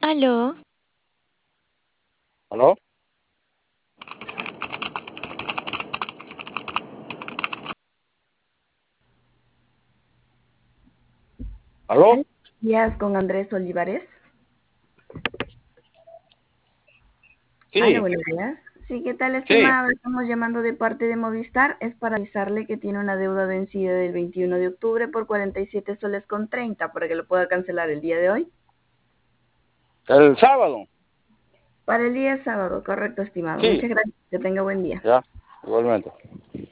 Aló, ¿Aló? ¿Aló? Buenos días con Andrés Olivares. Hola, Sí, buenos días. Sí, ¿qué tal, sí. estimado? Estamos llamando de parte de Movistar. Es para avisarle que tiene una deuda vencida del 21 de octubre por 47 soles con 30 para que lo pueda cancelar el día de hoy. El sábado. Para el día sábado, correcto, estimado. Sí, Muchas gracias. Que tenga buen día. ya, igualmente.